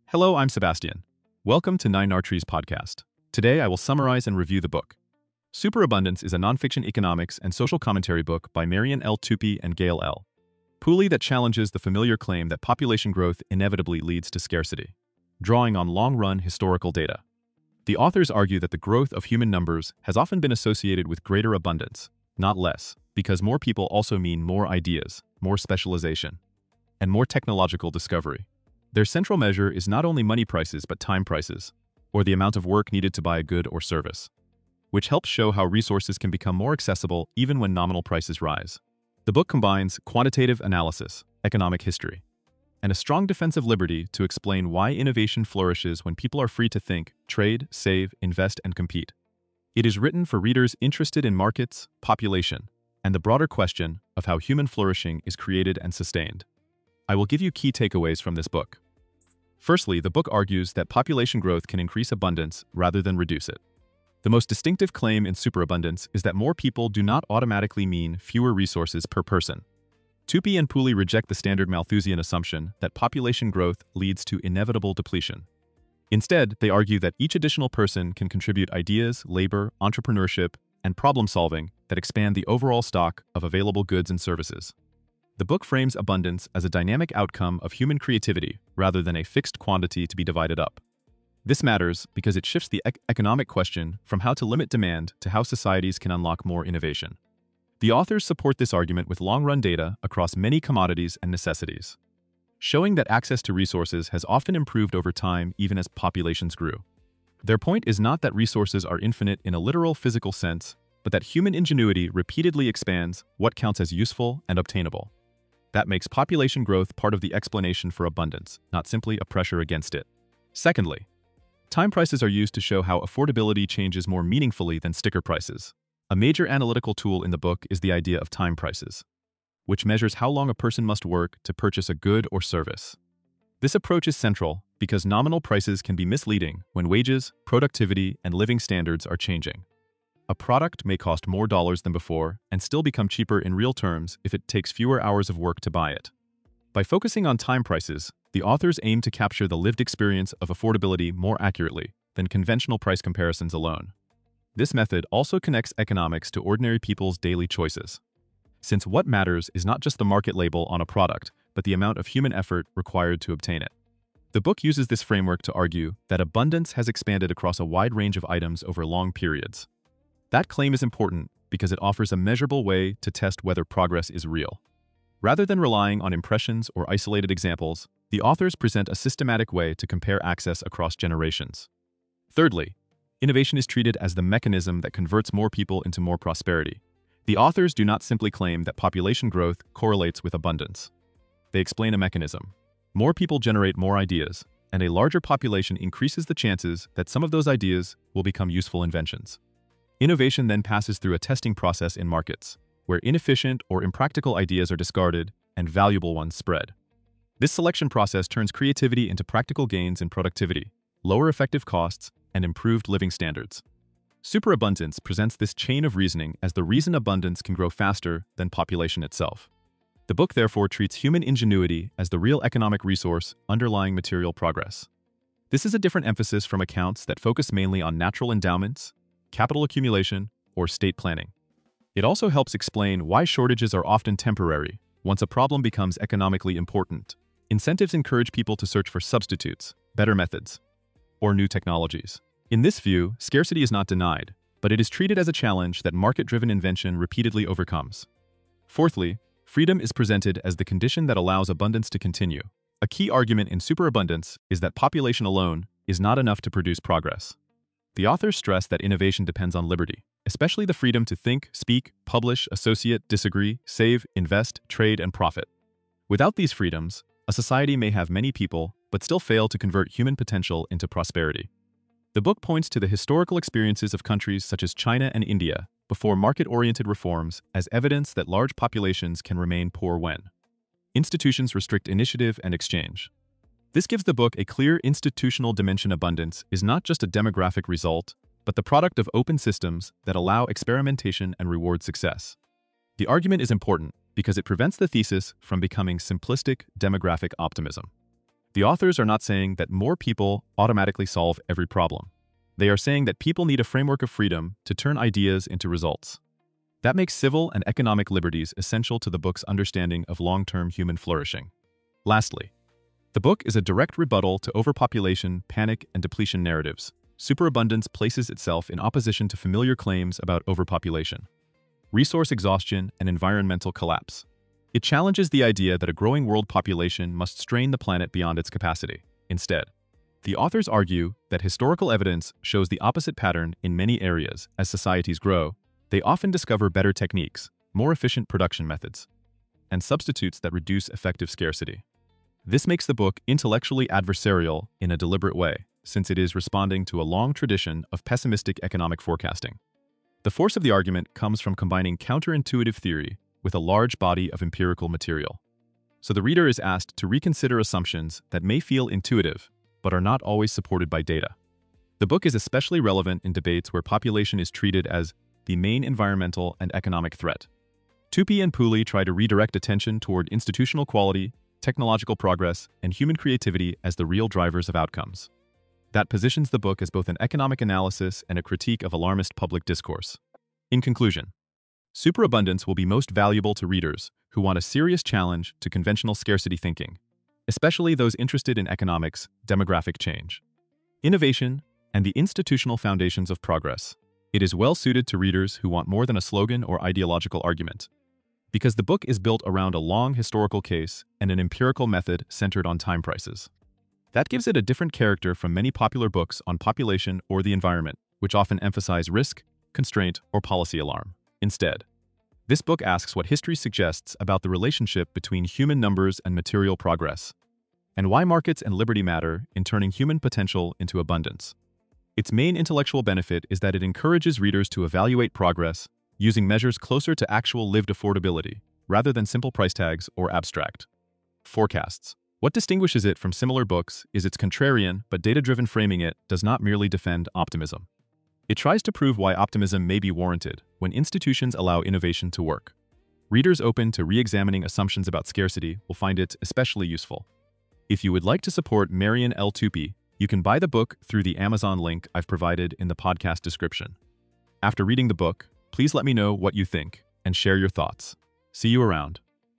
Hello, I'm Sebastian. Welcome to Nine Arteries podcast. Today I will summarize and review the book. Superabundance is a nonfiction economics and social commentary book by Marion L. Tupy and Gail L. Pooley that challenges the familiar claim that population growth inevitably leads to scarcity, drawing on long-run historical data. The authors argue that the growth of human numbers has often been associated with greater abundance, not less, because more people also mean more ideas, more specialization, and more technological discovery. Their central measure is not only money prices but time prices, or the amount of work needed to buy a good or service, which helps show how resources can become more accessible even when nominal prices rise. The book combines quantitative analysis, economic history, and a strong defense of liberty to explain why innovation flourishes when people are free to think, trade, save, invest, and compete. It is written for readers interested in markets, population, and the broader question of how human flourishing is created and sustained. I will give you key takeaways from this book. Firstly, the book argues that population growth can increase abundance rather than reduce it. The most distinctive claim in superabundance is that more people do not automatically mean fewer resources per person. Tupy and Pooley reject the standard Malthusian assumption that population growth leads to inevitable depletion. Instead, they argue that each additional person can contribute ideas, labor, entrepreneurship, and problem-solving that expand the overall stock of available goods and services. The book frames abundance as a dynamic outcome of human creativity rather than a fixed quantity to be divided up. This matters because it shifts the economic question from how to limit demand to how societies can unlock more innovation. The authors support this argument with long-run data across many commodities and necessities, showing that access to resources has often improved over time even as populations grew. Their point is not that resources are infinite in a literal physical sense, but that human ingenuity repeatedly expands what counts as useful and obtainable. That makes population growth part of the explanation for abundance, not simply a pressure against it. Secondly, time prices are used to show how affordability changes more meaningfully than sticker prices. A major analytical tool in the book is the idea of time prices, which measures how long a person must work to purchase a good or service. This approach is central because nominal prices can be misleading when wages, productivity, and living standards are changing. A product may cost more dollars than before and still become cheaper in real terms if it takes fewer hours of work to buy it. By focusing on time prices, the authors aim to capture the lived experience of affordability more accurately than conventional price comparisons alone. This method also connects economics to ordinary people's daily choices, since what matters is not just the market label on a product, but the amount of human effort required to obtain it. The book uses this framework to argue that abundance has expanded across a wide range of items over long periods. That claim is important because it offers a measurable way to test whether progress is real. Rather than relying on impressions or isolated examples, the authors present a systematic way to compare access across generations. Thirdly, innovation is treated as the mechanism that converts more people into more prosperity. The authors do not simply claim that population growth correlates with abundance. They explain a mechanism. More people generate more ideas, and a larger population increases the chances that some of those ideas will become useful inventions. Innovation then passes through a testing process in markets, where inefficient or impractical ideas are discarded and valuable ones spread. This selection process turns creativity into practical gains in productivity, lower effective costs, and improved living standards. Superabundance presents this chain of reasoning as the reason abundance can grow faster than population itself. The book therefore treats human ingenuity as the real economic resource underlying material progress. This is a different emphasis from accounts that focus mainly on natural endowments, capital accumulation, or state planning. It also helps explain why shortages are often temporary once a problem becomes economically important. Incentives encourage people to search for substitutes, better methods, or new technologies. In this view, scarcity is not denied, but it is treated as a challenge that market-driven invention repeatedly overcomes. Fourthly, freedom is presented as the condition that allows abundance to continue. A key argument in superabundance is that population alone is not enough to produce progress. The authors stress that innovation depends on liberty, especially the freedom to think, speak, publish, associate, disagree, save, invest, trade, and profit. Without these freedoms, a society may have many people but still fail to convert human potential into prosperity. The book points to the historical experiences of countries such as China and India before market-oriented reforms as evidence that large populations can remain poor when institutions restrict initiative and exchange. This gives the book a clear institutional dimension. Abundance is not just a demographic result, but the product of open systems that allow experimentation and reward success. The argument is important because it prevents the thesis from becoming simplistic demographic optimism. The authors are not saying that more people automatically solve every problem. They are saying that people need a framework of freedom to turn ideas into results. That makes civil and economic liberties essential to the book's understanding of long-term human flourishing. Lastly, the book is a direct rebuttal to overpopulation, panic, and depletion narratives. Superabundance places itself in opposition to familiar claims about overpopulation, resource exhaustion, and environmental collapse. It challenges the idea that a growing world population must strain the planet beyond its capacity. Instead, the authors argue that historical evidence shows the opposite pattern in many areas. As societies grow, they often discover better techniques, more efficient production methods, and substitutes that reduce effective scarcity. This makes the book intellectually adversarial in a deliberate way, since it is responding to a long tradition of pessimistic economic forecasting. The force of the argument comes from combining counterintuitive theory with a large body of empirical material. So the reader is asked to reconsider assumptions that may feel intuitive, but are not always supported by data. The book is especially relevant in debates where population is treated as the main environmental and economic threat. Tupy and Pooley try to redirect attention toward institutional quality, technological progress, and human creativity as the real drivers of outcomes. That positions the book as both an economic analysis and a critique of alarmist public discourse. In conclusion, Superabundance will be most valuable to readers who want a serious challenge to conventional scarcity thinking, especially those interested in economics, demographic change, innovation, and the institutional foundations of progress. It is well suited to readers who want more than a slogan or ideological argument, because the book is built around a long historical case and an empirical method centered on time prices. That gives it a different character from many popular books on population or the environment, which often emphasize risk, constraint, or policy alarm. Instead, this book asks what history suggests about the relationship between human numbers and material progress, and why markets and liberty matter in turning human potential into abundance. Its main intellectual benefit is that it encourages readers to evaluate progress using measures closer to actual lived affordability, rather than simple price tags or abstract forecasts. What distinguishes it from similar books is its contrarian but data-driven framing. It does not merely defend optimism. It tries to prove why optimism may be warranted when institutions allow innovation to work. Readers open to re-examining assumptions about scarcity will find it especially useful. If you would like to support Marian L. Tupy, you can buy the book through the Amazon link I've provided in the podcast description. After reading the book, please let me know what you think and share your thoughts. See you around.